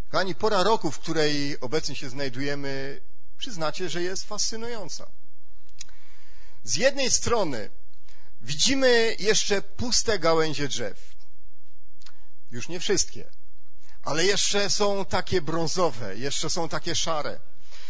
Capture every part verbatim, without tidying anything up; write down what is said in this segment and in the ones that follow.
Kochani, pora roku, w której obecnie się znajdujemy, przyznacie, że jest fascynująca. Z jednej strony widzimy jeszcze puste gałęzie drzew. Już nie wszystkie, ale jeszcze są takie brązowe, jeszcze są takie szare.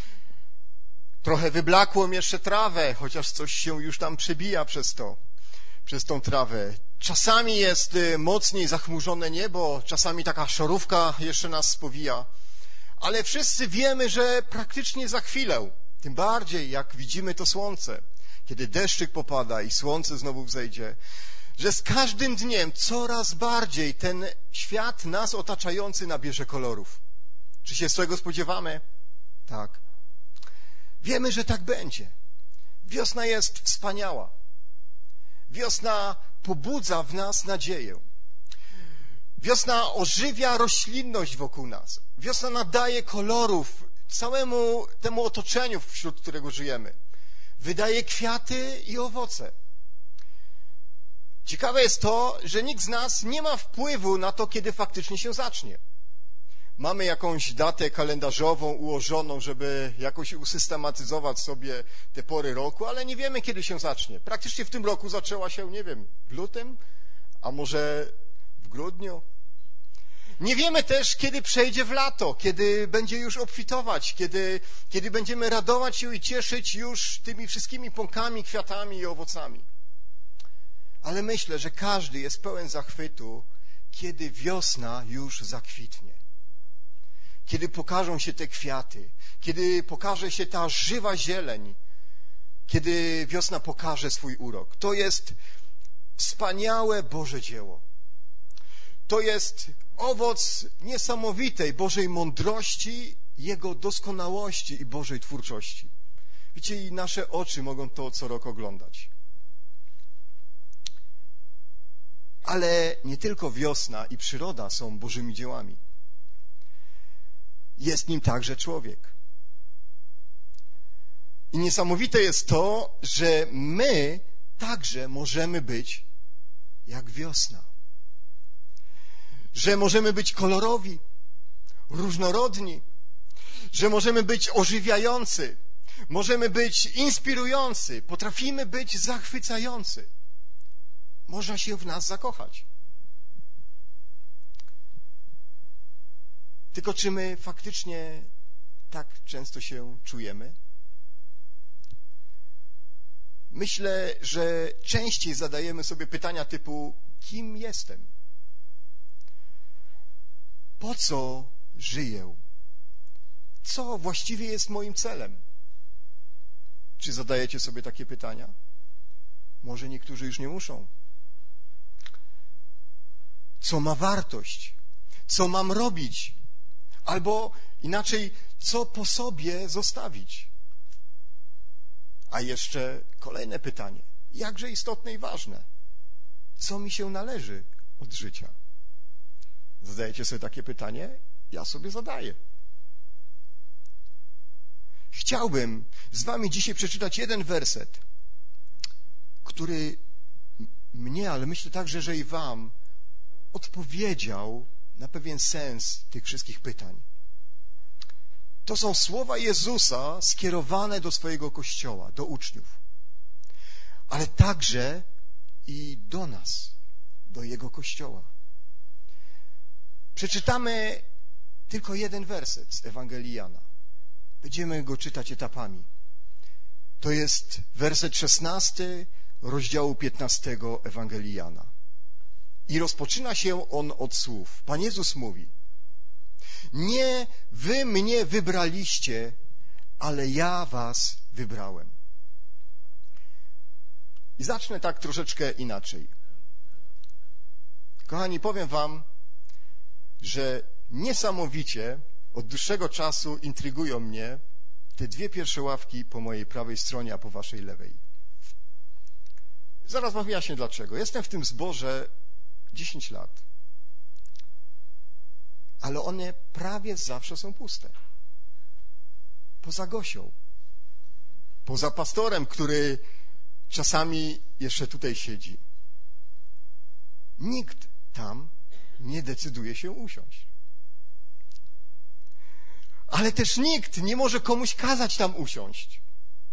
Trochę wyblakło jeszcze trawę, chociaż coś się już tam przebija przez to, przez tą trawę. Czasami jest mocniej zachmurzone niebo, czasami taka szarówka jeszcze nas spowija. Ale wszyscy wiemy, że praktycznie za chwilę, tym bardziej jak widzimy to słońce, kiedy deszczyk popada i słońce znowu wzejdzie, że z każdym dniem coraz bardziej ten świat nas otaczający nabierze kolorów. Czy się z tego spodziewamy? Tak. Wiemy, że tak będzie. Wiosna jest wspaniała. Wiosna pobudza w nas nadzieję. Wiosna ożywia roślinność wokół nas. Wiosna nadaje kolorów całemu temu otoczeniu, wśród którego żyjemy. Wydaje kwiaty i owoce. Ciekawe jest to, że nikt z nas nie ma wpływu na to, kiedy faktycznie się zacznie. Mamy jakąś datę kalendarzową ułożoną, żeby jakoś usystematyzować sobie te pory roku, ale nie wiemy, kiedy się zacznie. Praktycznie w tym roku zaczęła się, nie wiem, w lutym, a może w grudniu. Nie wiemy też, kiedy przejdzie w lato, kiedy będzie już obfitować, kiedy, kiedy będziemy radować się i cieszyć już tymi wszystkimi pąkami, kwiatami i owocami. Ale myślę, że każdy jest pełen zachwytu, kiedy wiosna już zakwitnie. Kiedy pokażą się te kwiaty, kiedy pokaże się ta żywa zieleń, kiedy wiosna pokaże swój urok. To jest wspaniałe Boże dzieło. To jest owoc niesamowitej Bożej mądrości, Jego doskonałości i Bożej twórczości. Wiecie, i nasze oczy mogą to co rok oglądać. Ale nie tylko wiosna i przyroda są Bożymi dziełami. Jest nim także człowiek. I niesamowite jest to, że my także możemy być jak wiosna. Że możemy być kolorowi, różnorodni, że możemy być ożywiający, możemy być inspirujący, potrafimy być zachwycający. Można się w nas zakochać. Tylko czy my faktycznie tak często się czujemy? Myślę, że częściej zadajemy sobie pytania typu: kim jestem? Po co żyję? Co właściwie jest moim celem? Czy zadajecie sobie takie pytania? Może niektórzy już nie muszą. Co ma wartość? Co mam robić? Albo inaczej, co po sobie zostawić? A jeszcze kolejne pytanie, jakże istotne i ważne. Co mi się należy od życia? Zadajecie sobie takie pytanie? Ja sobie zadaję. Chciałbym z wami dzisiaj przeczytać jeden werset, który mnie, ale myślę także, że i wam odpowiedział na pewien sens tych wszystkich pytań. To są słowa Jezusa skierowane do swojego Kościoła, do uczniów, ale także i do nas, do Jego Kościoła. Przeczytamy tylko jeden werset z Ewangelii Jana. Będziemy go czytać etapami. To jest werset szesnasty rozdziału piętnastego Ewangelii Jana. I rozpoczyna się on od słów. Pan Jezus mówi: nie wy mnie wybraliście, ale ja was wybrałem. I zacznę tak troszeczkę inaczej. Kochani, powiem wam, że niesamowicie od dłuższego czasu intrygują mnie te dwie pierwsze ławki po mojej prawej stronie, a po waszej lewej. Zaraz wam wyjaśnię dlaczego. Jestem w tym zborze dziesięć lat. Ale one prawie zawsze są puste. Poza Gosią. Poza pastorem, który czasami jeszcze tutaj siedzi. Nikt tam nie decyduje się usiąść. Ale też nikt nie może komuś kazać tam usiąść.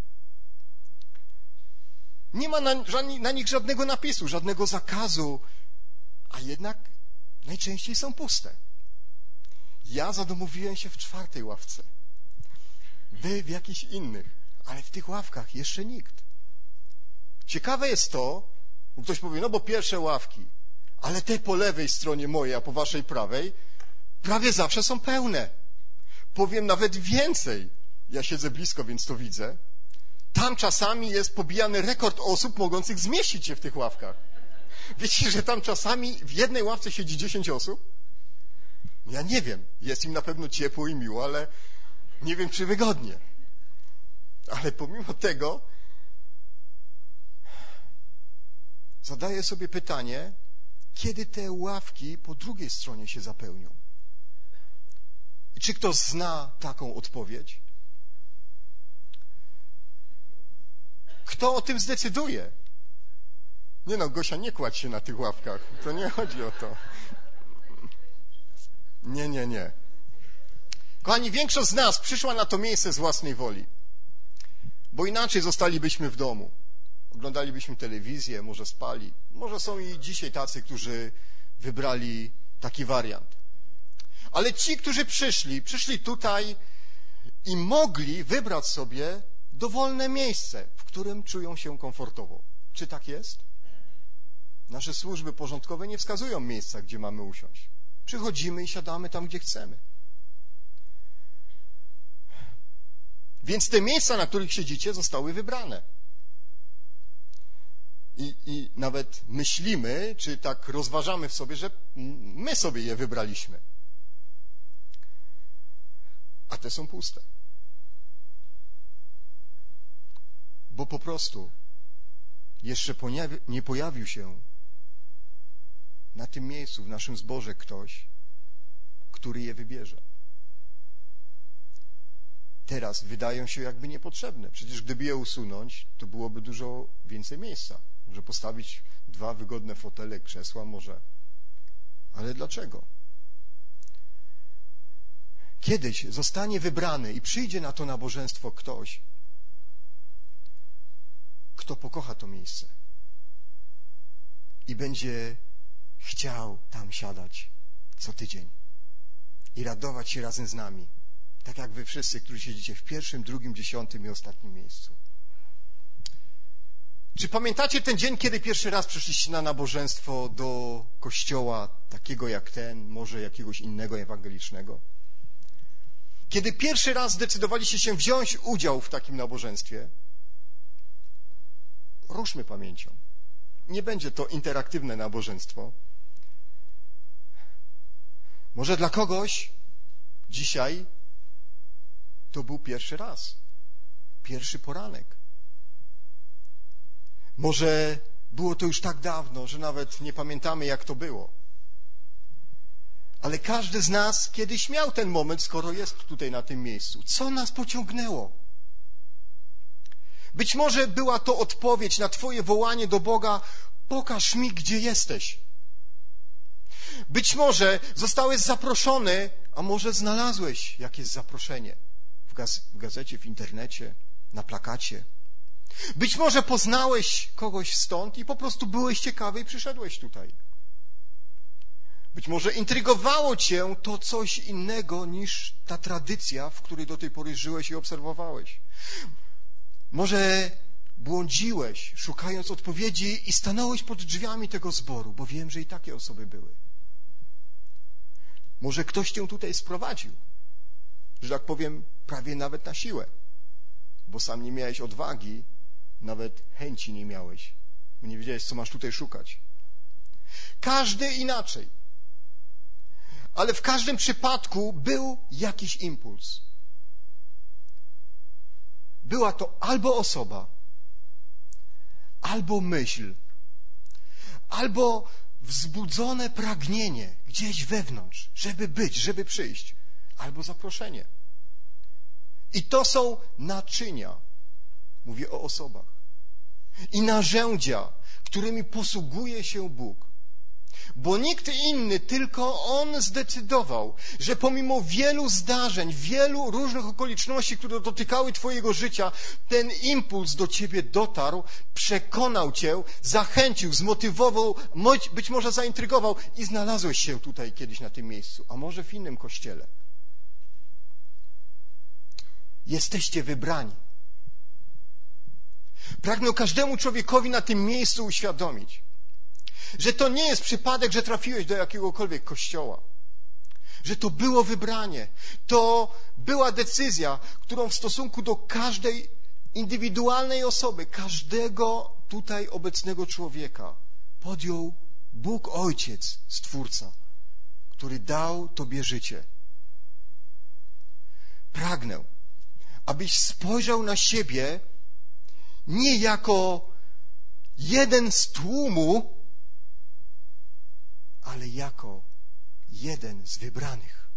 Nie ma na, na nich żadnego napisu, żadnego zakazu, a jednak najczęściej są puste. Ja zadomowiłem się w czwartej ławce. Wy w jakichś innych, ale w tych ławkach jeszcze nikt. Ciekawe jest to, bo ktoś powie, no bo pierwsze ławki, ale te po lewej stronie mojej, a po waszej prawej, prawie zawsze są pełne. Powiem nawet więcej. Ja siedzę blisko, więc to widzę. Tam czasami jest pobijany rekord osób mogących zmieścić się w tych ławkach. Wiecie, że tam czasami w jednej ławce siedzi dziesięć osób? Ja nie wiem. Jest im na pewno ciepło i miło, ale nie wiem, czy wygodnie. Ale pomimo tego zadaję sobie pytanie, kiedy te ławki po drugiej stronie się zapełnią? I czy ktoś zna taką odpowiedź? Kto o tym zdecyduje? Nie no, Gosia, nie kładź się na tych ławkach. To nie chodzi o to. Nie, nie, nie. Kochani, większość z nas przyszła na to miejsce z własnej woli. Bo inaczej zostalibyśmy w domu. Oglądalibyśmy telewizję, może spali. Może są i dzisiaj tacy, którzy wybrali taki wariant. Ale ci, którzy przyszli, przyszli tutaj i mogli wybrać sobie dowolne miejsce, w którym czują się komfortowo. Czy tak jest? Nasze służby porządkowe nie wskazują miejsca, gdzie mamy usiąść. Przychodzimy i siadamy tam, gdzie chcemy. Więc te miejsca, na których siedzicie, zostały wybrane. I, I nawet myślimy, czy tak rozważamy w sobie, że my sobie je wybraliśmy. A te są puste. Bo po prostu jeszcze nie pojawił się na tym miejscu, w naszym zborze ktoś, który je wybierze. Teraz wydają się jakby niepotrzebne. Przecież gdyby je usunąć, to byłoby dużo więcej miejsca. Może postawić dwa wygodne fotele, krzesła może. Ale dlaczego? Kiedyś zostanie wybrany i przyjdzie na to nabożeństwo ktoś, kto pokocha to miejsce i będzie chciał tam siadać co tydzień i radować się razem z nami, tak jak wy wszyscy, którzy siedzicie w pierwszym, drugim, dziesiątym i ostatnim miejscu. Czy pamiętacie ten dzień, kiedy pierwszy raz przyszliście na nabożeństwo do kościoła takiego jak ten, może jakiegoś innego ewangelicznego? Kiedy pierwszy raz zdecydowaliście się wziąć udział w takim nabożeństwie? Ruszmy pamięcią. Nie będzie to interaktywne nabożeństwo. Może dla kogoś dzisiaj to był pierwszy raz, pierwszy poranek. Może było to już tak dawno, że nawet nie pamiętamy, jak to było. Ale każdy z nas kiedyś miał ten moment, skoro jest tutaj na tym miejscu. Co nas pociągnęło? Być może była to odpowiedź na twoje wołanie do Boga: pokaż mi, gdzie jesteś. Być może zostałeś zaproszony, a może znalazłeś jakieś zaproszenie w, gaz- w gazecie, w internecie, na plakacie. Być może poznałeś kogoś stąd i po prostu byłeś ciekawy i przyszedłeś tutaj. Być może intrygowało cię to coś innego niż ta tradycja, w której do tej pory żyłeś i obserwowałeś. Może błądziłeś, szukając odpowiedzi i stanąłeś pod drzwiami tego zboru, bo wiem, że i takie osoby były. Może ktoś cię tutaj sprowadził, że tak powiem, prawie nawet na siłę, bo sam nie miałeś odwagi, nawet chęci nie miałeś, bo nie wiedziałeś, co masz tutaj szukać. Każdy inaczej. Ale w każdym przypadku był jakiś impuls. Była to albo osoba, albo myśl, albo wzbudzone pragnienie gdzieś wewnątrz, żeby być, żeby przyjść, albo zaproszenie. I to są naczynia, mówię o osobach, i narzędzia, którymi posługuje się Bóg. bo nikt inny, tylko On zdecydował, że pomimo wielu zdarzeń, wielu różnych okoliczności, które dotykały twojego życia, ten impuls do ciebie dotarł, przekonał cię, zachęcił, zmotywował, być może zaintrygował i znalazłeś się tutaj kiedyś na tym miejscu, a może w innym kościele. Jesteście wybrani. Pragnę każdemu człowiekowi na tym miejscu uświadomić, że to nie jest przypadek, że trafiłeś do jakiegokolwiek kościoła. Że to było wybranie. To była decyzja, którą w stosunku do każdej indywidualnej osoby, każdego tutaj obecnego człowieka podjął Bóg Ojciec, Stwórca, który dał tobie życie. Pragnę, abyś spojrzał na siebie nie jako jeden z tłumu, ale jako jeden z wybranych.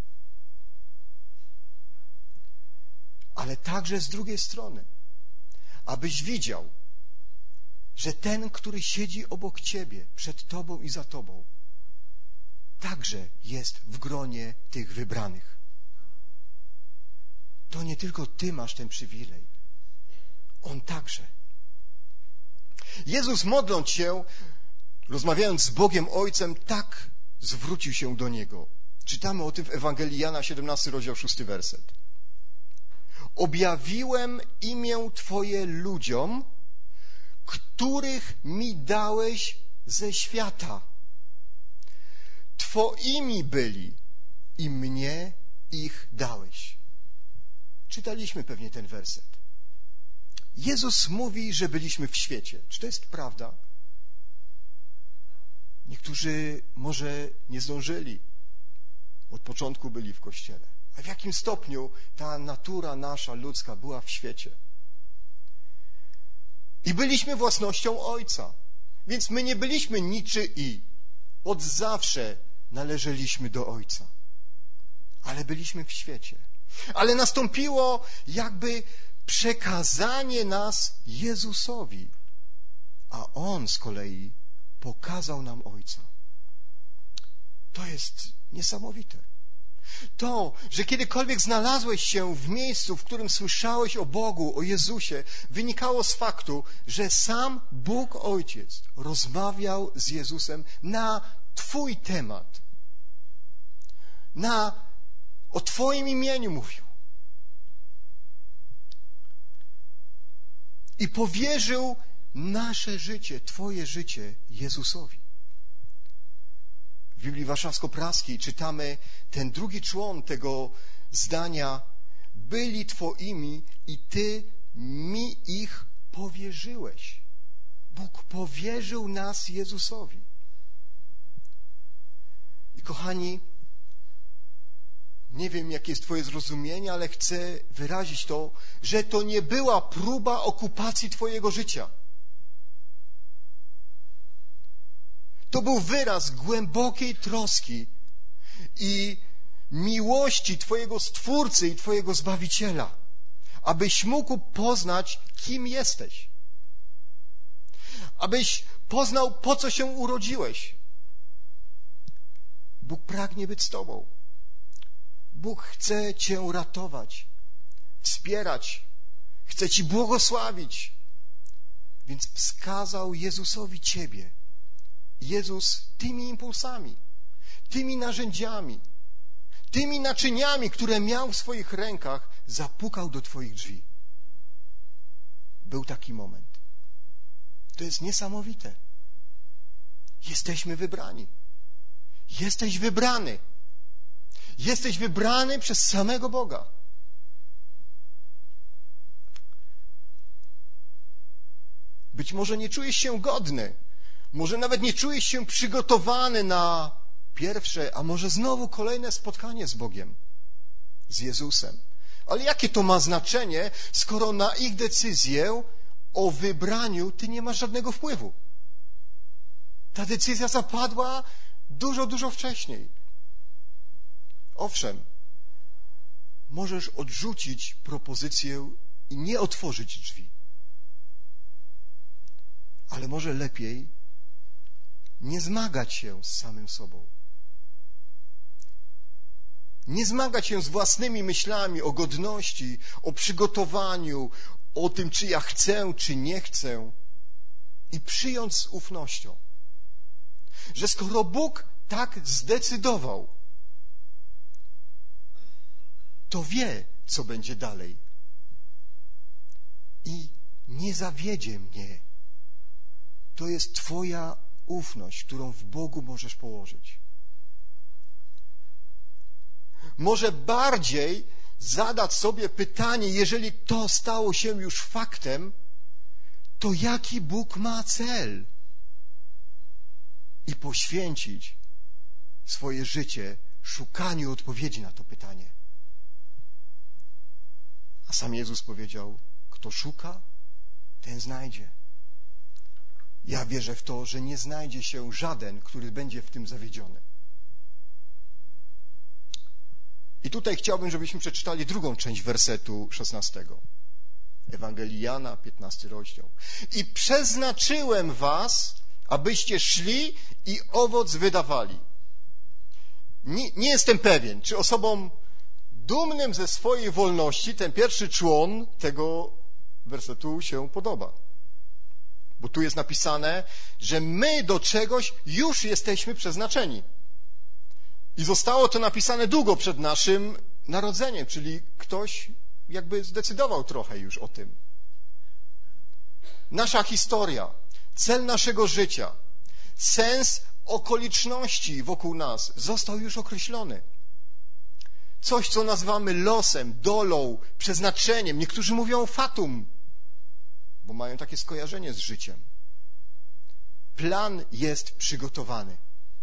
Ale także z drugiej strony, abyś widział, że ten, który siedzi obok ciebie, przed tobą i za tobą, także jest w gronie tych wybranych. To nie tylko ty masz ten przywilej, on także. Jezus, modląc się, rozmawiając z Bogiem Ojcem, tak zwrócił się do Niego. Czytamy o tym w Ewangelii Jana, siedemnasty rozdział, szósty werset. Objawiłem imię Twoje ludziom, których mi dałeś ze świata. Twoimi byli i mnie ich dałeś. Czytaliśmy pewnie ten werset. Jezus mówi, że byliśmy w świecie. Czy to jest prawda? Niektórzy może nie zdążyli. Od początku byli w kościele. A w jakim stopniu ta natura nasza, ludzka, była w świecie? I byliśmy własnością Ojca. Więc my nie byliśmy niczyi. Od zawsze należeliśmy do Ojca. Ale byliśmy w świecie. Ale nastąpiło jakby przekazanie nas Jezusowi. A On z kolei pokazał nam Ojca. To jest niesamowite. To, że kiedykolwiek znalazłeś się w miejscu, w którym słyszałeś o Bogu, o Jezusie, wynikało z faktu, że sam Bóg Ojciec rozmawiał z Jezusem na Twój temat. Na, o Twoim imieniu mówił. I powierzył nasze życie, Twoje życie Jezusowi. W Biblii Warszawsko-Praskiej czytamy ten drugi człon tego zdania. Byli Twoimi i Ty mi ich powierzyłeś. Bóg powierzył nas Jezusowi. I kochani, nie wiem, jakie jest Twoje zrozumienie, ale chcę wyrazić to, że to nie była próba okupacji Twojego życia. To był wyraz głębokiej troski i miłości Twojego Stwórcy i Twojego Zbawiciela, abyś mógł poznać, kim jesteś. Abyś poznał, po co się urodziłeś. Bóg pragnie być z Tobą. Bóg chce Cię ratować, wspierać, chce Ci błogosławić. Więc wskazał Jezusowi Ciebie. Jezus tymi impulsami, tymi narzędziami, tymi naczyniami, które miał w swoich rękach, zapukał do Twoich drzwi. Był taki moment. To jest niesamowite. Jesteśmy wybrani. Jesteś wybrany. Jesteś wybrany przez samego Boga. Być może nie czujesz się godny. Może nawet nie czujesz się przygotowany na pierwsze, a może znowu kolejne spotkanie z Bogiem, z Jezusem. Ale jakie to ma znaczenie, skoro na ich decyzję o wybraniu Ty nie masz żadnego wpływu? Ta decyzja zapadła dużo, dużo wcześniej. Owszem, możesz odrzucić propozycję i nie otworzyć drzwi. Ale może lepiej nie zmagać się z samym sobą. Nie zmagać się z własnymi myślami o godności, o przygotowaniu, o tym, czy ja chcę, czy nie chcę. I przyjąć z ufnością, że skoro Bóg tak zdecydował, to wie, co będzie dalej. I nie zawiedzie mnie. To jest Twoja ufność, którą w Bogu możesz położyć. Może bardziej zadać sobie pytanie, jeżeli to stało się już faktem, to jaki Bóg ma cel? I poświęcić swoje życie szukaniu odpowiedzi na to pytanie. A sam Jezus powiedział, kto szuka, ten znajdzie. Ja wierzę w to, że nie znajdzie się żaden, który będzie w tym zawiedziony. I tutaj chciałbym, żebyśmy przeczytali drugą część wersetu szesnastego. Ewangelii Jana, piętnasty rozdział. I przeznaczyłem was, abyście szli i owoc wydawali. Nie, nie jestem pewien, czy osobom dumnym ze swojej wolności ten pierwszy człon tego wersetu się podoba. Bo tu jest napisane, że my do czegoś już jesteśmy przeznaczeni. I zostało to napisane długo przed naszym narodzeniem, czyli ktoś jakby zdecydował trochę już o tym. Nasza historia, cel naszego życia, sens okoliczności wokół nas został już określony. Coś, co nazywamy losem, dolą, przeznaczeniem. Niektórzy mówią fatum, bo mają takie skojarzenie z życiem. Plan jest przygotowany.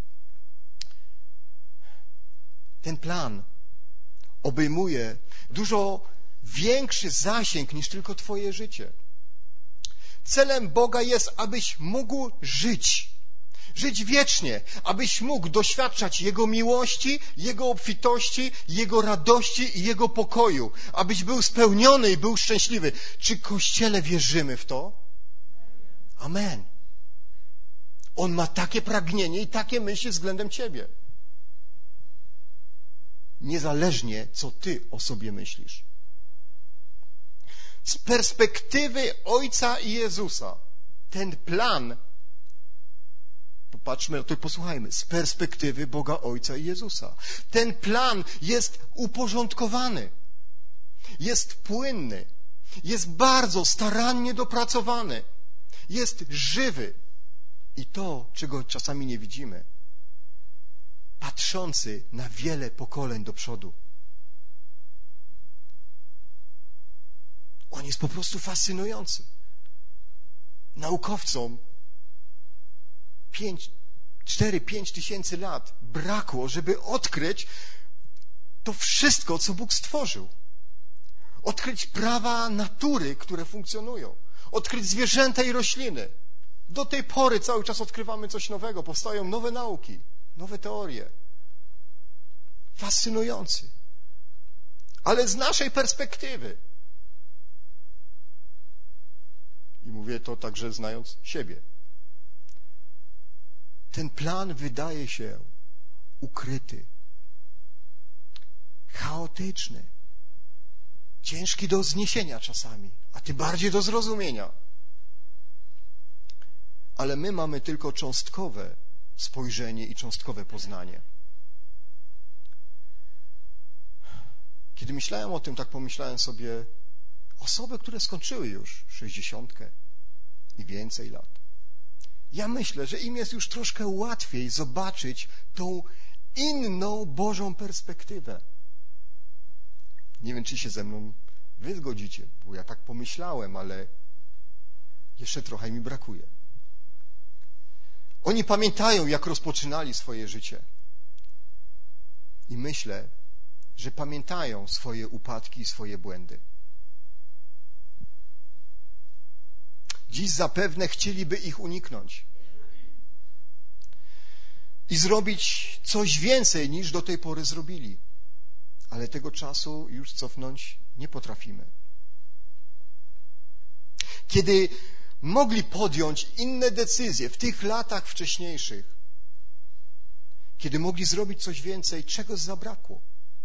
Ten plan obejmuje dużo większy zasięg niż tylko Twoje życie. Celem Boga jest, abyś mógł żyć. Żyć wiecznie, abyś mógł doświadczać Jego miłości, Jego obfitości, Jego radości i Jego pokoju. Abyś był spełniony i był szczęśliwy. Czy Kościele wierzymy w to? Amen. On ma takie pragnienie i takie myśli względem Ciebie. Niezależnie, co Ty o sobie myślisz. Z perspektywy Ojca i Jezusa ten plan, popatrzmy na to i posłuchajmy, z perspektywy Boga Ojca i Jezusa. Ten plan jest uporządkowany, jest płynny, jest bardzo starannie dopracowany, jest żywy. I to, czego czasami nie widzimy, patrzący na wiele pokoleń do przodu. On jest po prostu fascynujący. Naukowcom pięć, cztery, pięć tysięcy lat brakło, żeby odkryć to wszystko, co Bóg stworzył. Odkryć prawa natury, które funkcjonują. Odkryć zwierzęta i rośliny. Do tej pory cały czas odkrywamy coś nowego. Powstają nowe nauki, nowe teorie. Fascynujący. Ale z naszej perspektywy. I mówię to także znając siebie. Ten plan wydaje się ukryty, chaotyczny, ciężki do zniesienia czasami, a tym bardziej do zrozumienia. Ale my mamy tylko cząstkowe spojrzenie i cząstkowe poznanie. Kiedy myślałem o tym, tak pomyślałem sobie, osoby, które skończyły już sześćdziesiątkę i więcej lat. Ja myślę, że im jest już troszkę łatwiej zobaczyć tą inną Bożą perspektywę. Nie wiem, czy się ze mną wy zgodzicie, bo ja tak pomyślałem, ale jeszcze trochę mi brakuje. Oni pamiętają, jak rozpoczynali swoje życie. I myślę, że pamiętają swoje upadki i swoje błędy. Dziś zapewne chcieliby ich uniknąć i zrobić coś więcej, niż do tej pory zrobili. Ale tego czasu już cofnąć nie potrafimy. Kiedy mogli podjąć inne decyzje w tych latach wcześniejszych, kiedy mogli zrobić coś więcej, czegoś zabrakło.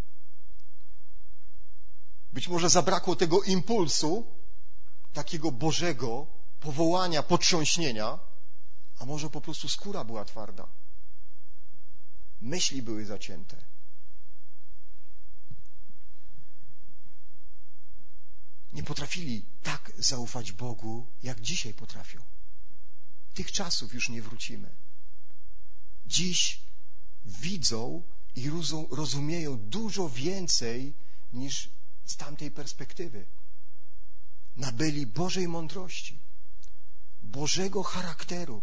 Być może zabrakło tego impulsu, takiego Bożego powołania, potrząśnienia, a może po prostu skóra była twarda. Myśli były zacięte. Nie potrafili tak zaufać Bogu, jak dzisiaj potrafią. Tych czasów już nie wrócimy. Dziś widzą i rozumieją dużo więcej niż z tamtej perspektywy. Nabyli Bożej mądrości, Bożego charakteru.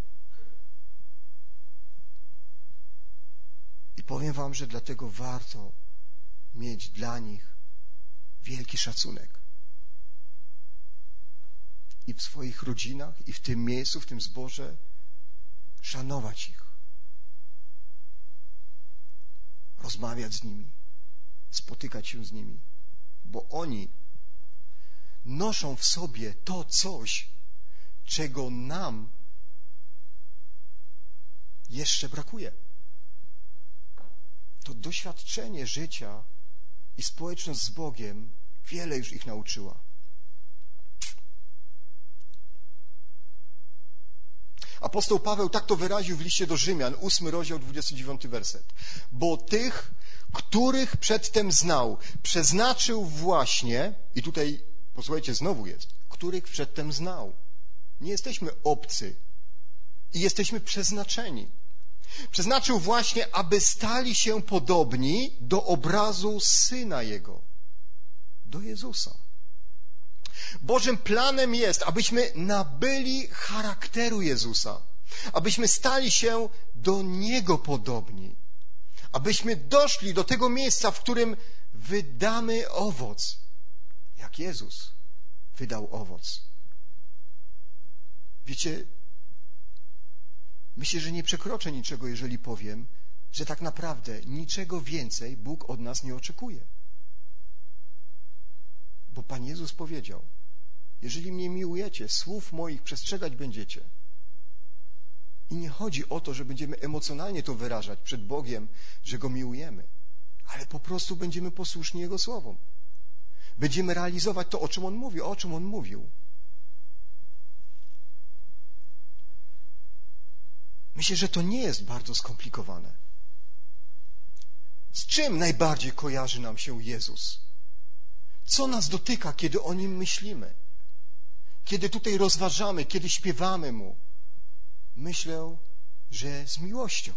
I powiem wam, że dlatego warto mieć dla nich wielki szacunek. I w swoich rodzinach, i w tym miejscu, w tym zborze szanować ich. Rozmawiać z nimi, spotykać się z nimi, bo oni noszą w sobie to coś, czego nam jeszcze brakuje. To doświadczenie życia i społeczność z Bogiem wiele już ich nauczyła. Apostoł Paweł tak to wyraził w liście do Rzymian, ósmy rozdział, dwudziesty dziewiąty werset. Bo tych, których przedtem znał, przeznaczył właśnie, i tutaj, posłuchajcie, znowu jest, których przedtem znał. Nie jesteśmy obcy i jesteśmy przeznaczeni. Przeznaczył właśnie, aby stali się podobni do obrazu Syna Jego, do Jezusa. Bożym planem jest, abyśmy nabyli charakteru Jezusa, abyśmy stali się do Niego podobni, abyśmy doszli do tego miejsca, w którym wydamy owoc, jak Jezus wydał owoc. Wiecie, myślę, że nie przekroczę niczego, jeżeli powiem, że tak naprawdę niczego więcej Bóg od nas nie oczekuje. Bo Pan Jezus powiedział: jeżeli mnie miłujecie, słów moich przestrzegać będziecie. I nie chodzi o to, że będziemy emocjonalnie to wyrażać przed Bogiem, że Go miłujemy, ale po prostu będziemy posłuszni Jego słowom. Będziemy realizować to, o czym On mówi, o czym On mówił. Myślę, że to nie jest bardzo skomplikowane. Z czym najbardziej kojarzy nam się Jezus? Co nas dotyka, kiedy o Nim myślimy? Kiedy tutaj rozważamy, kiedy śpiewamy Mu? Myślę, że z miłością.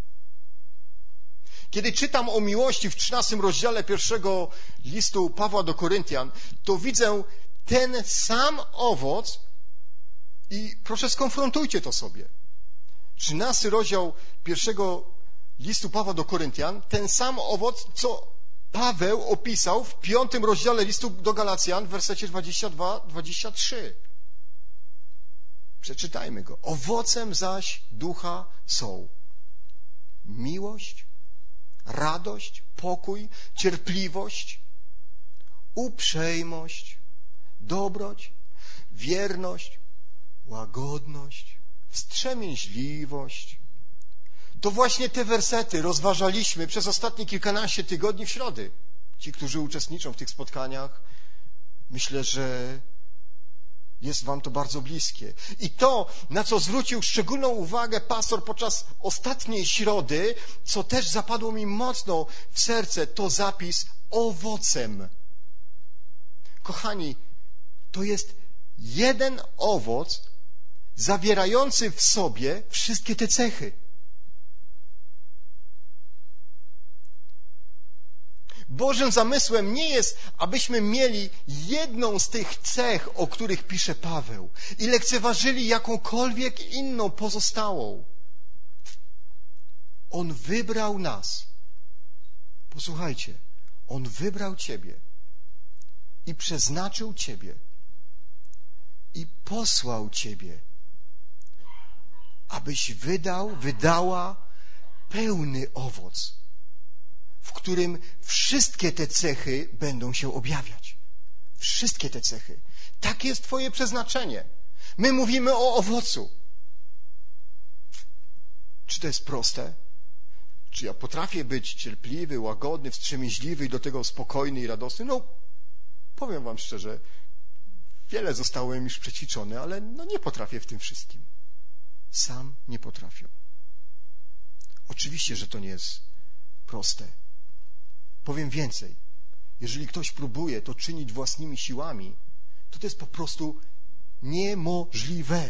Kiedy czytam o miłości w trzynastym rozdziale pierwszego listu Pawła do Koryntian, to widzę ten sam owoc i proszę, skonfrontujcie to sobie. trzynasty rozdział pierwszego listu Pawła do Koryntian, ten sam owoc, co Paweł opisał w piątym rozdziale listu do Galacjan w wersecie dwudziestym drugim do dwudziestego trzeciego. Przeczytajmy go. Owocem zaś ducha są miłość, radość, pokój, cierpliwość, uprzejmość, dobroć, wierność, łagodność, wstrzemięźliwość. To właśnie te wersety rozważaliśmy przez ostatnie kilkanaście tygodni w środy. Ci, którzy uczestniczą w tych spotkaniach, myślę, że jest wam to bardzo bliskie. I to, na co zwrócił szczególną uwagę pastor podczas ostatniej środy, co też zapadło mi mocno w serce, to zapis owocem. Kochani, to jest jeden owoc zawierający w sobie wszystkie te cechy. Bożym zamysłem nie jest, abyśmy mieli jedną z tych cech, o których pisze Paweł, i lekceważyli jakąkolwiek inną pozostałą. On wybrał nas. Posłuchajcie, On wybrał Ciebie i przeznaczył Ciebie i posłał Ciebie, abyś wydał, wydała pełny owoc, w którym wszystkie te cechy będą się objawiać. Wszystkie te cechy. Takie jest Twoje przeznaczenie. My mówimy o owocu. Czy to jest proste? Czy ja potrafię być cierpliwy, łagodny, wstrzemięźliwy i do tego spokojny i radosny? No, powiem wam szczerze, wiele zostałem już przećwiczony, ale no nie potrafię w tym wszystkim. Sam nie potrafię. Oczywiście, że to nie jest proste. Powiem więcej. Jeżeli ktoś próbuje to czynić własnymi siłami, to to jest po prostu niemożliwe.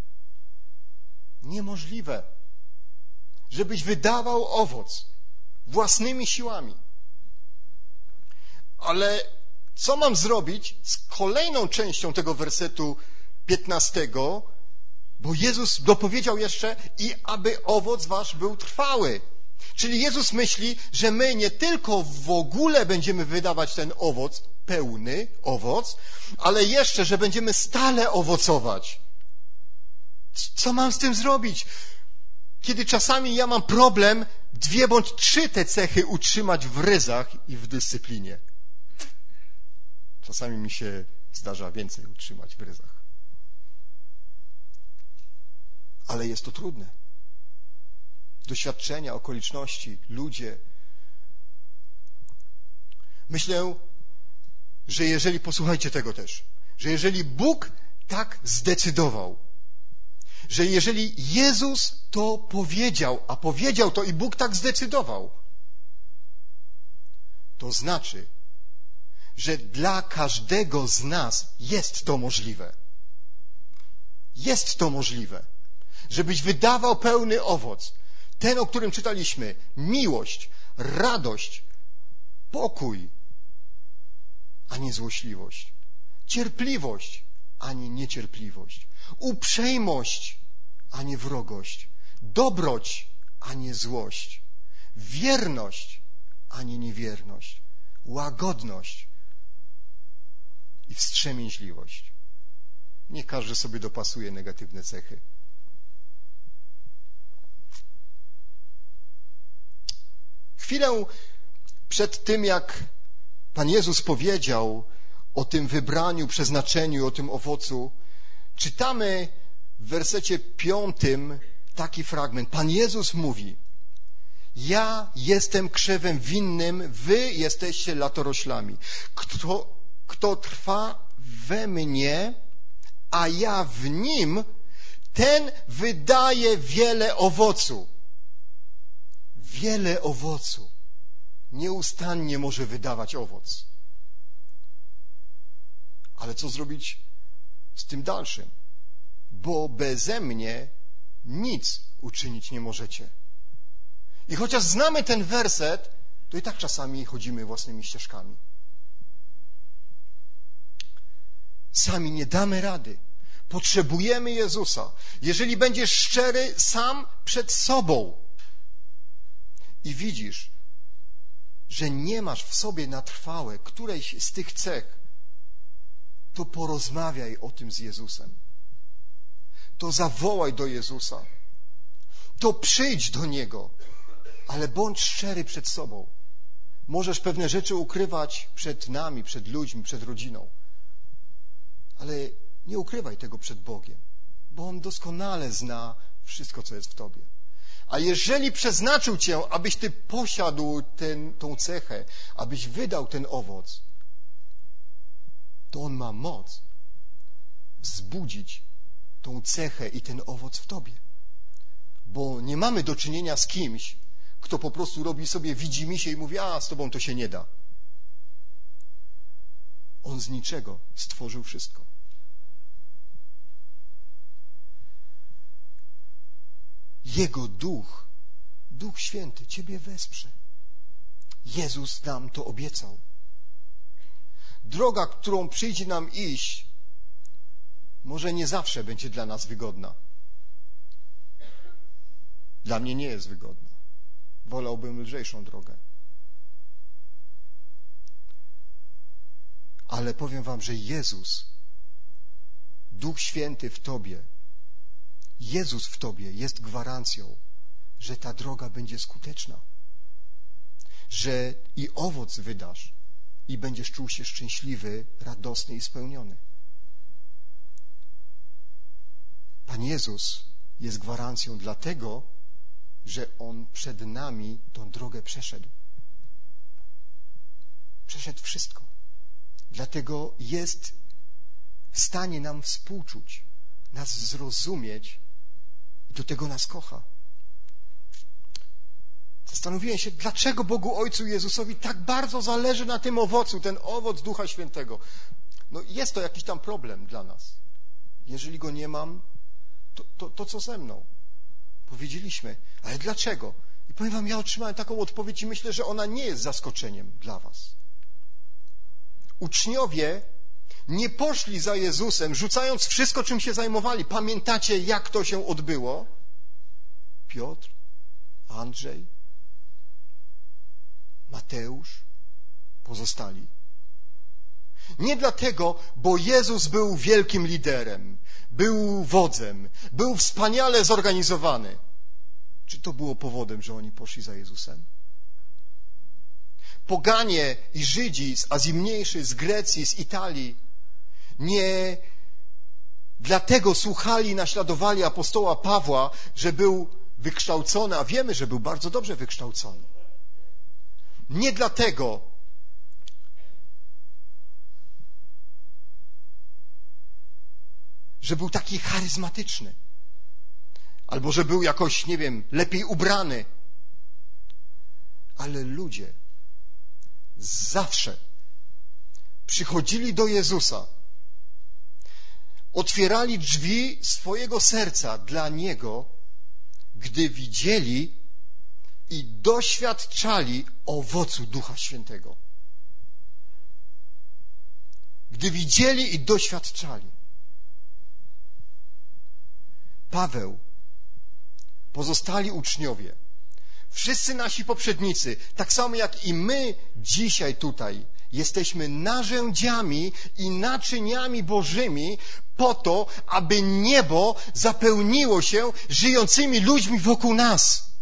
Niemożliwe. Żebyś wydawał owoc własnymi siłami. Ale co mam zrobić z kolejną częścią tego wersetu piętnastego? Bo Jezus dopowiedział jeszcze i aby owoc wasz był trwały. Czyli Jezus myśli, że my nie tylko w ogóle będziemy wydawać ten owoc, pełny owoc, ale jeszcze, że będziemy stale owocować. Co mam z tym zrobić? Kiedy czasami ja mam problem dwie bądź trzy te cechy utrzymać w ryzach i w dyscyplinie. Czasami mi się zdarza więcej utrzymać w ryzach. Ale jest to trudne. Doświadczenia, okoliczności, ludzie. Myślę, że jeżeli, posłuchajcie tego też, że jeżeli Bóg tak zdecydował, że jeżeli Jezus to powiedział, a powiedział to i Bóg tak zdecydował, to znaczy, że dla każdego z nas jest to możliwe. Jest to możliwe, żebyś wydawał pełny owoc. Ten, o którym czytaliśmy, miłość, radość, pokój, a nie złośliwość, cierpliwość, a nie niecierpliwość, uprzejmość, a nie wrogość, dobroć, a nie złość, wierność, a nie niewierność, łagodność i wstrzemięźliwość. Nie każdy sobie dopasuje negatywne cechy. Chwilę przed tym, jak Pan Jezus powiedział o tym wybraniu, przeznaczeniu, o tym owocu, czytamy w wersecie piątym taki fragment. Pan Jezus mówi: ja jestem krzewem winnym, wy jesteście latoroślami. Kto, kto trwa we mnie, a ja w nim, ten wydaje wiele owocu. Wiele owocu. Nieustannie może wydawać owoc. Ale co zrobić z tym dalszym? Bo beze mnie nic uczynić nie możecie. I chociaż znamy ten werset, to i tak czasami chodzimy własnymi ścieżkami. Sami nie damy rady. Potrzebujemy Jezusa. Jeżeli będziesz szczery sam przed sobą i widzisz, że nie masz w sobie na trwałe którejś z tych cech, to porozmawiaj o tym z Jezusem. To zawołaj do Jezusa. To przyjdź do Niego, ale bądź szczery przed sobą. Możesz pewne rzeczy ukrywać przed nami, przed ludźmi, przed rodziną, ale nie ukrywaj tego przed Bogiem, bo On doskonale zna wszystko, co jest w tobie. A jeżeli przeznaczył cię, abyś ty posiadł ten, tą cechę, abyś wydał ten owoc, to On ma moc wzbudzić tą cechę i ten owoc w tobie. Bo nie mamy do czynienia z kimś, kto po prostu robi sobie widzimisię i mówi: a z tobą to się nie da. On z niczego stworzył wszystko. Jego Duch, Duch Święty ciebie wesprze. Jezus nam to obiecał. Droga, którą przyjdzie nam iść, może nie zawsze będzie dla nas wygodna. Dla mnie nie jest wygodna. Wolałbym lżejszą drogę. Ale powiem wam, że Jezus, Duch Święty w tobie, Jezus w tobie jest gwarancją, że ta droga będzie skuteczna, że i owoc wydasz i będziesz czuł się szczęśliwy, radosny i spełniony. Pan Jezus jest gwarancją dlatego, że On przed nami tą drogę przeszedł. Przeszedł wszystko. Dlatego jest w stanie nam współczuć, nas zrozumieć i do tego nas kocha. Zastanowiłem się, dlaczego Bogu Ojcu Jezusowi tak bardzo zależy na tym owocu, ten owoc Ducha Świętego. No jest to jakiś tam problem dla nas. Jeżeli go nie mam, to, to, to co ze mną? Powiedzieliśmy, ale dlaczego? I powiem wam, ja otrzymałem taką odpowiedź i myślę, że ona nie jest zaskoczeniem dla was. Uczniowie nie poszli za Jezusem, rzucając wszystko, czym się zajmowali. Pamiętacie, jak to się odbyło? Piotr, Andrzej, Mateusz, pozostali. Nie dlatego, bo Jezus był wielkim liderem, był wodzem, był wspaniale zorganizowany. Czy to było powodem, że oni poszli za Jezusem? Poganie i Żydzi z Azji Mniejszej, z Grecji, z Italii nie dlatego słuchali i naśladowali apostoła Pawła, że był wykształcony, a wiemy, że był bardzo dobrze wykształcony. Nie dlatego, że był taki charyzmatyczny, albo że był jakoś, nie wiem, lepiej ubrany. Ale ludzie zawsze przychodzili do Jezusa, otwierali drzwi swojego serca dla Niego, gdy widzieli i doświadczali owocu Ducha Świętego. Gdy widzieli i doświadczali. Paweł, pozostali uczniowie, wszyscy nasi poprzednicy, tak samo jak i my dzisiaj tutaj, jesteśmy narzędziami i naczyniami Bożymi po to, aby niebo zapełniło się żyjącymi ludźmi wokół nas.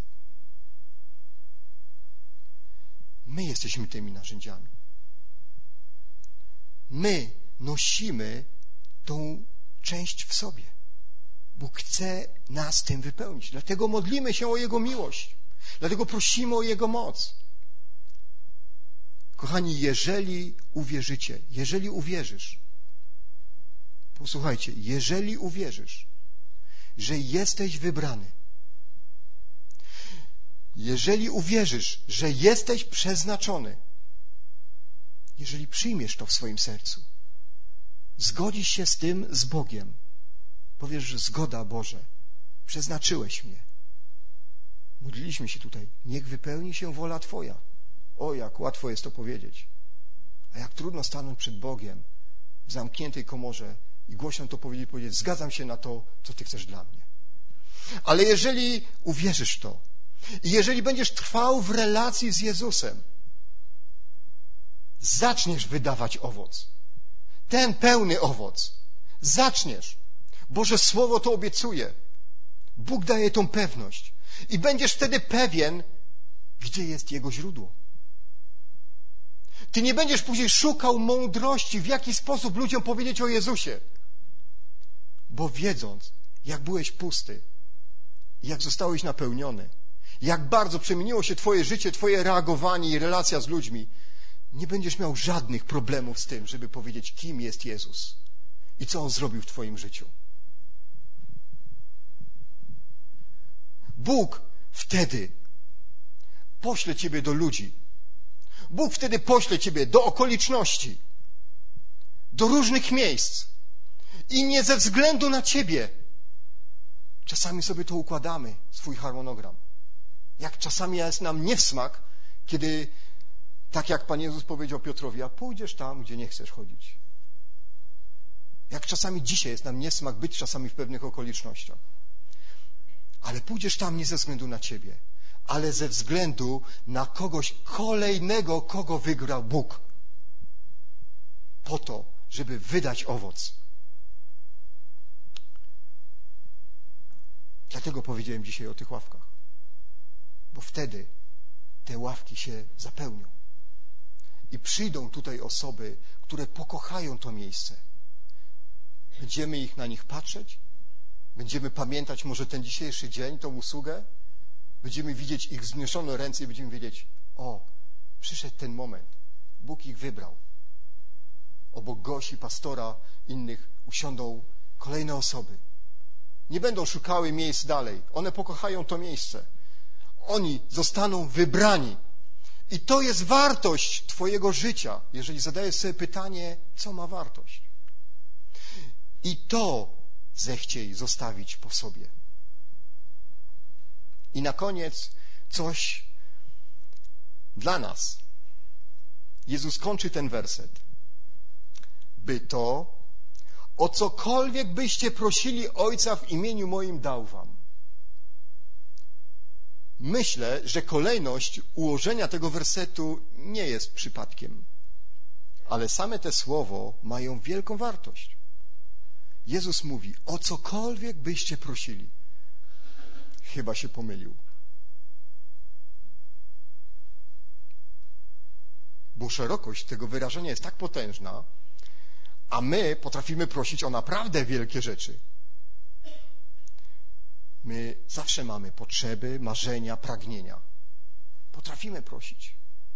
My jesteśmy tymi narzędziami. My nosimy tą część w sobie. Bóg chce nas tym wypełnić. Dlatego modlimy się o Jego miłość. Dlatego prosimy o Jego moc. Kochani, jeżeli uwierzycie, jeżeli uwierzysz, posłuchajcie, jeżeli uwierzysz, że jesteś wybrany, jeżeli uwierzysz, że jesteś przeznaczony, jeżeli przyjmiesz to w swoim sercu, zgodzisz się z tym z Bogiem, powiesz, że zgoda Boże, przeznaczyłeś mnie. Modliliśmy się tutaj, niech wypełni się wola Twoja. O, jak łatwo jest to powiedzieć. A jak trudno stanąć przed Bogiem w zamkniętej komorze i głośno to powiedzieć, powiedzieć, zgadzam się na to, co Ty chcesz dla mnie. Ale jeżeli uwierzysz w to i jeżeli będziesz trwał w relacji z Jezusem, zaczniesz wydawać owoc. Ten pełny owoc. Zaczniesz. Boże Słowo to obiecuje. Bóg daje tą pewność. I będziesz wtedy pewien, gdzie jest Jego źródło. Ty nie będziesz później szukał mądrości, w jaki sposób ludziom powiedzieć o Jezusie. Bo wiedząc, jak byłeś pusty, jak zostałeś napełniony, jak bardzo przemieniło się Twoje życie, Twoje reagowanie i relacja z ludźmi, nie będziesz miał żadnych problemów z tym, żeby powiedzieć, kim jest Jezus i co On zrobił w Twoim życiu. Bóg wtedy pośle Ciebie do ludzi. Bóg wtedy pośle Ciebie do okoliczności, do różnych miejsc i nie ze względu na Ciebie. Czasami sobie to układamy, swój harmonogram. Jak czasami jest nam nie w smak, kiedy, tak jak Pan Jezus powiedział Piotrowi, a pójdziesz tam, gdzie nie chcesz chodzić. Jak czasami dzisiaj jest nam niesmak być czasami w pewnych okolicznościach. Ale pójdziesz tam nie ze względu na Ciebie, ale ze względu na kogoś kolejnego, kogo wygrał Bóg. Po to, żeby wydać owoc. Dlatego powiedziałem dzisiaj o tych ławkach. Bo wtedy te ławki się zapełnią. I przyjdą tutaj osoby, które pokochają to miejsce. Będziemy ich na nich patrzeć, Będziemy pamiętać może ten dzisiejszy dzień, tą usługę. Będziemy widzieć ich wzniesione ręce i będziemy wiedzieć, o, przyszedł ten moment. Bóg ich wybrał. Obok gości, pastora, innych usiądą kolejne osoby. Nie będą szukały miejsc dalej. One pokochają to miejsce. Oni zostaną wybrani. I to jest wartość twojego życia, jeżeli zadajesz sobie pytanie, co ma wartość. I to zechciej zostawić po sobie. I na koniec coś dla nas. Jezus kończy ten werset. By to, o cokolwiek byście prosili Ojca w imieniu moim, dał wam. Myślę, że kolejność ułożenia tego wersetu nie jest przypadkiem, ale same te słowo mają wielką wartość. Jezus mówi, o cokolwiek byście prosili. Chyba się pomylił. Bo szerokość tego wyrażenia jest tak potężna, a my potrafimy prosić o naprawdę wielkie rzeczy. My zawsze mamy potrzeby, marzenia, pragnienia. Potrafimy prosić.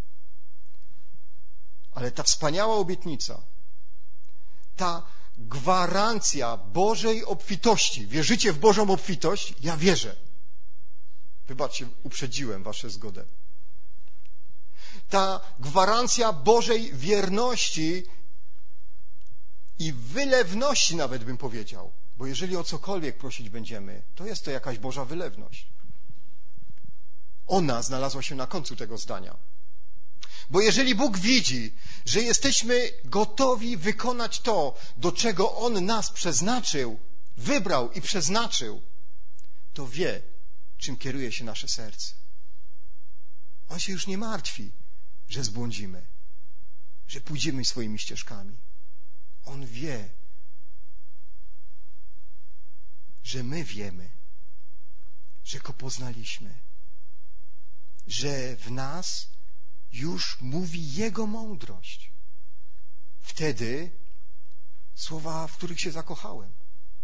Ale ta wspaniała obietnica, ta gwarancja Bożej obfitości. Wierzycie w Bożą obfitość? Ja wierzę. Wybaczcie, uprzedziłem waszą zgodę. Ta gwarancja Bożej wierności i wylewności nawet bym powiedział. Bo jeżeli o cokolwiek prosić będziemy, to jest to jakaś Boża wylewność. Ona znalazła się na końcu tego zdania. Bo jeżeli Bóg widzi, że jesteśmy gotowi wykonać to, do czego On nas przeznaczył, wybrał i przeznaczył, to wie, czym kieruje się nasze serce. On się już nie martwi, że zbłądzimy, że pójdziemy swoimi ścieżkami. On wie, że my wiemy, że Go poznaliśmy, że w nas już mówi Jego mądrość. Wtedy słowa, w których się zakochałem.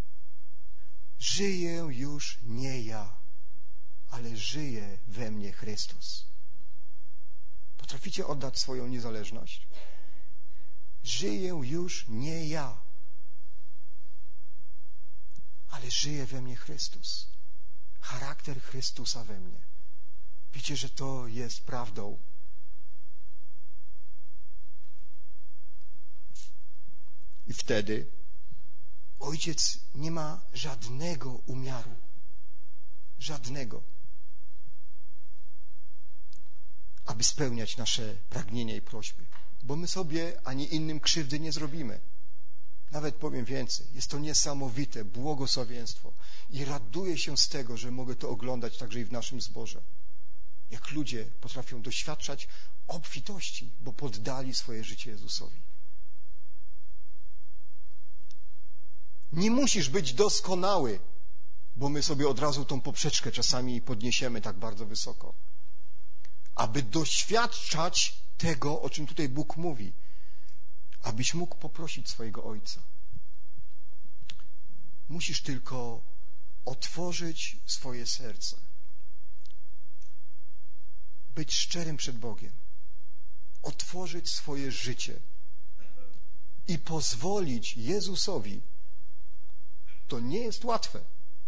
Żyję już nie ja, ale żyje we mnie Chrystus. Potraficie oddać swoją niezależność? Żyję już nie ja, ale żyje we mnie Chrystus. Charakter Chrystusa we mnie. Wiecie, że to jest prawdą. I wtedy Ojciec nie ma żadnego umiaru. Żadnego. Aby spełniać nasze pragnienia i prośby. Bo my sobie ani innym krzywdy nie zrobimy. Nawet powiem więcej. Jest to niesamowite błogosławieństwo. I raduję się z tego, że mogę to oglądać także i w naszym zborze. Jak ludzie potrafią doświadczać obfitości, bo poddali swoje życie Jezusowi. Nie musisz być doskonały, bo my sobie od razu tą poprzeczkę czasami podniesiemy tak bardzo wysoko. Aby doświadczać tego, o czym tutaj Bóg mówi. Abyś mógł poprosić swojego Ojca. Musisz tylko otworzyć swoje serce. Być szczerym przed Bogiem. Otworzyć swoje życie. I pozwolić Jezusowi, to nie jest łatwe,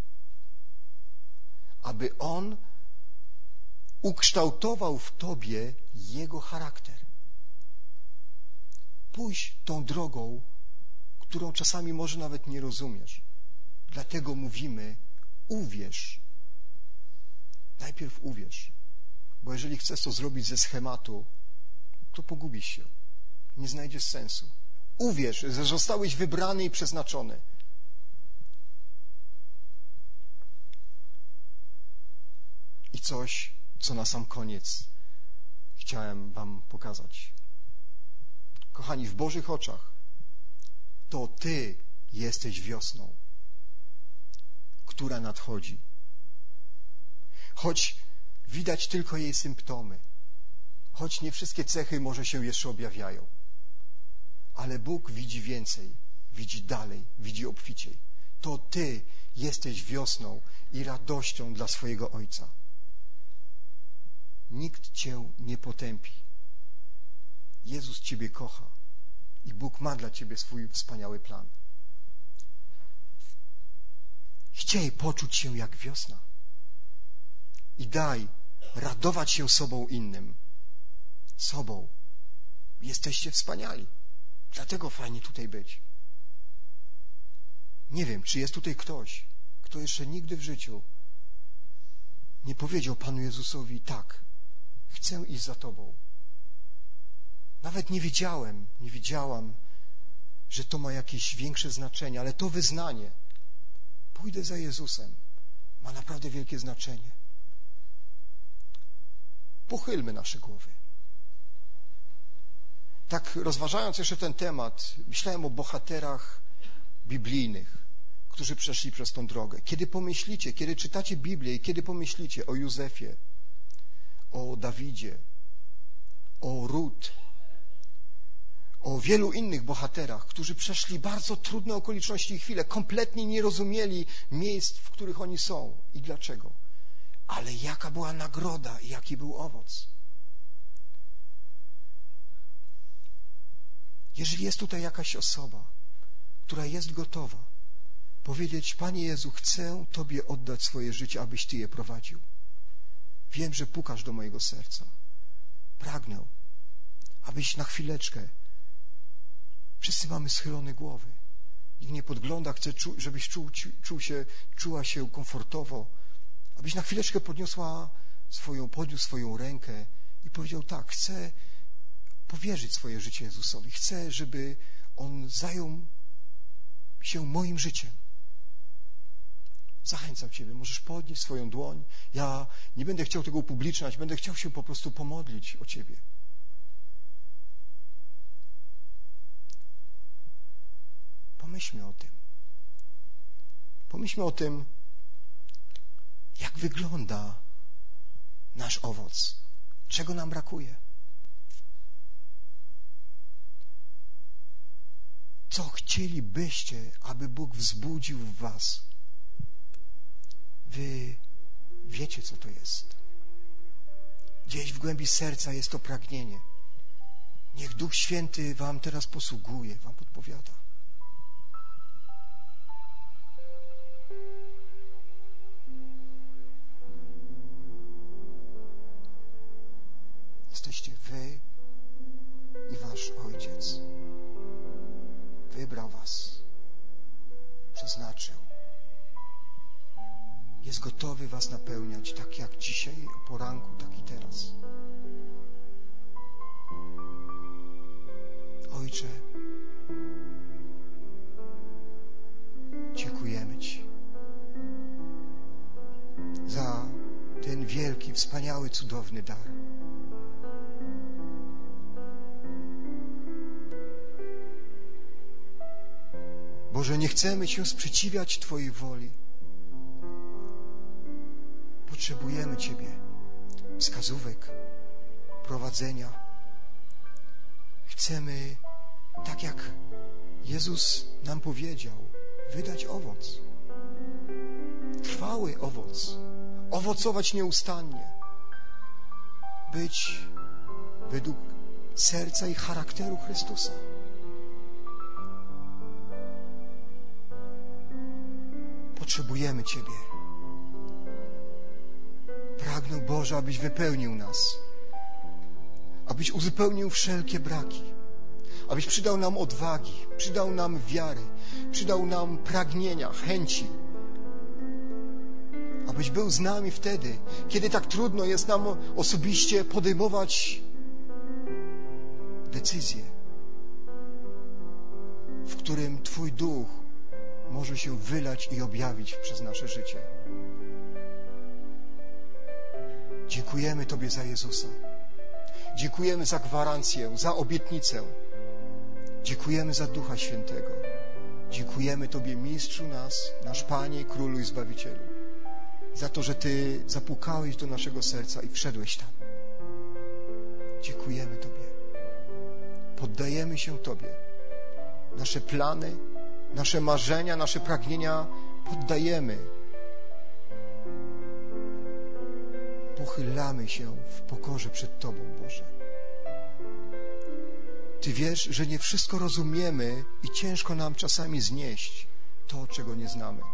aby On ukształtował w tobie Jego charakter. Pójdź tą drogą, którą czasami może nawet nie rozumiesz. Dlatego mówimy, uwierz. Najpierw uwierz. Bo jeżeli chcesz to zrobić ze schematu, to pogubisz się. Nie znajdziesz sensu. Uwierz, że zostałeś wybrany i przeznaczony. I coś, co na sam koniec chciałem wam pokazać. Kochani, w Bożych oczach to Ty jesteś wiosną, która nadchodzi. Choć widać tylko jej symptomy, choć nie wszystkie cechy może się jeszcze objawiają, ale Bóg widzi więcej, widzi dalej, widzi obficiej. To Ty Jesteś wiosną i radością dla swojego Ojca. Nikt Cię nie potępi. Jezus Ciebie kocha i Bóg ma dla Ciebie swój wspaniały plan. Chciej poczuć się jak wiosna i daj radować się sobą innym. Sobą. Jesteście wspaniali. Dlatego fajnie tutaj być. Nie wiem, czy jest tutaj ktoś, kto jeszcze nigdy w życiu nie powiedział Panu Jezusowi: tak, chcę iść za Tobą. Nawet nie wiedziałem, nie wiedziałam, że to ma jakieś większe znaczenie, ale to wyznanie, pójdę za Jezusem, ma naprawdę wielkie znaczenie. Pochylmy nasze głowy. Tak rozważając jeszcze ten temat, myślałem o bohaterach biblijnych, którzy przeszli przez tą drogę. Kiedy pomyślicie, kiedy czytacie Biblię i kiedy pomyślicie o Józefie, o Dawidzie, o Rut, o wielu innych bohaterach, którzy przeszli bardzo trudne okoliczności i chwile, kompletnie nie rozumieli miejsc, w których oni są i dlaczego. Ale jaka była nagroda i jaki był owoc. Jeżeli jest tutaj jakaś osoba, która jest gotowa powiedzieć: Panie Jezu, chcę Tobie oddać swoje życie, abyś Ty je prowadził. Wiem, że pukasz do mojego serca. Pragnę, abyś na chwileczkę, wszyscy mamy schylone głowy, nikt nie podgląda, chcę, żebyś czuł, czuł się, czuła się komfortowo, abyś na chwileczkę podniosła swoją, podniósł swoją rękę i powiedział: tak, chcę powierzyć swoje życie Jezusowi, chcę, żeby On zajął się moim życiem. Zachęcam Ciebie, możesz podnieść swoją dłoń. Ja nie będę chciał tego upubliczniać, będę chciał się po prostu pomodlić o Ciebie. Pomyślmy o tym. Pomyślmy o tym, jak wygląda nasz owoc. Czego nam brakuje? Co chcielibyście, aby Bóg wzbudził w was? Wy wiecie, co to jest. Gdzieś w głębi serca jest to pragnienie. Niech Duch Święty wam teraz posługuje, wam podpowiada. Jesteście wy i wasz Ojciec. Wybrał was, przeznaczył. Jest gotowy was napełniać, tak jak dzisiaj o poranku, tak i teraz. Ojcze, dziękujemy Ci za ten wielki, wspaniały, cudowny dar. Boże, nie chcemy się sprzeciwiać Twojej woli. Potrzebujemy Ciebie, wskazówek, prowadzenia. Chcemy, tak jak Jezus nam powiedział, wydać owoc. Trwały owoc. Owocować nieustannie. Być według serca i charakteru Chrystusa. Potrzebujemy Ciebie. Pragnę, Boże, abyś wypełnił nas, abyś uzupełnił wszelkie braki, abyś przydał nam odwagi, przydał nam wiary, przydał nam pragnienia, chęci, abyś był z nami wtedy, kiedy tak trudno jest nam osobiście podejmować decyzje, w którym Twój Duch może się wylać i objawić przez nasze życie. Dziękujemy Tobie za Jezusa. Dziękujemy za gwarancję, za obietnicę. Dziękujemy za Ducha Świętego. Dziękujemy Tobie, Mistrzu nas, nasz Panie, Królu i Zbawicielu, za to, że Ty zapukałeś do naszego serca i wszedłeś tam. Dziękujemy Tobie. Poddajemy się Tobie. Nasze plany, nasze marzenia, nasze pragnienia poddajemy, pochylamy się w pokorze przed Tobą, Boże. Ty wiesz, że nie wszystko rozumiemy i ciężko nam czasami znieść to, czego nie znamy.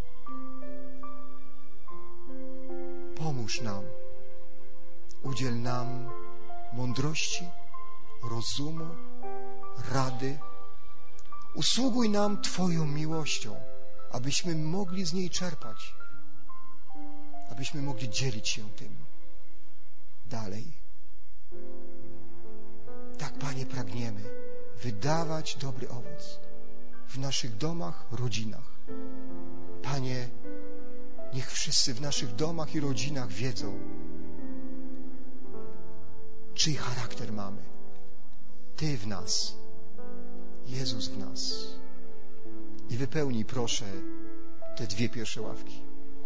Pomóż nam, udziel nam mądrości, rozumu, rady. Usługuj nam Twoją miłością, abyśmy mogli z niej czerpać, abyśmy mogli dzielić się tym dalej. Tak, Panie, pragniemy wydawać dobry owoc w naszych domach, rodzinach. Panie, niech wszyscy w naszych domach i rodzinach wiedzą, czyj charakter mamy. Ty w nas, Jezus w nas. I wypełnij, proszę, te dwie pierwsze ławki.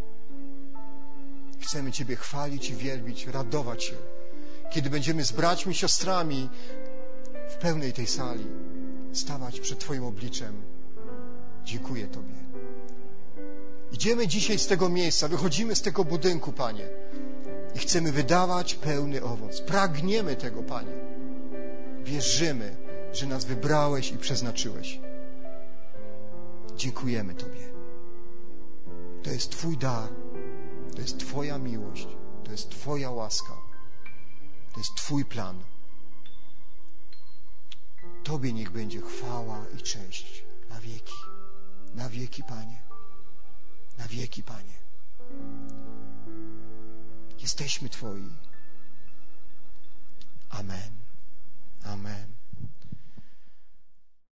Chcemy Ciebie chwalić i wielbić, radować się, kiedy będziemy z braćmi i siostrami w pełnej tej sali stawać przed Twoim obliczem. Dziękuję Tobie. Idziemy dzisiaj z tego miejsca, wychodzimy z tego budynku, Panie, i chcemy wydawać pełny owoc. Pragniemy tego, Panie. Wierzymy, że nas wybrałeś i przeznaczyłeś. Dziękujemy Tobie. To jest Twój dar, to jest Twoja miłość, to jest Twoja łaska, to jest Twój plan. Tobie niech będzie chwała i cześć na wieki, na wieki, Panie, na wieki, Panie. Jesteśmy Twoi. Amen. Amen.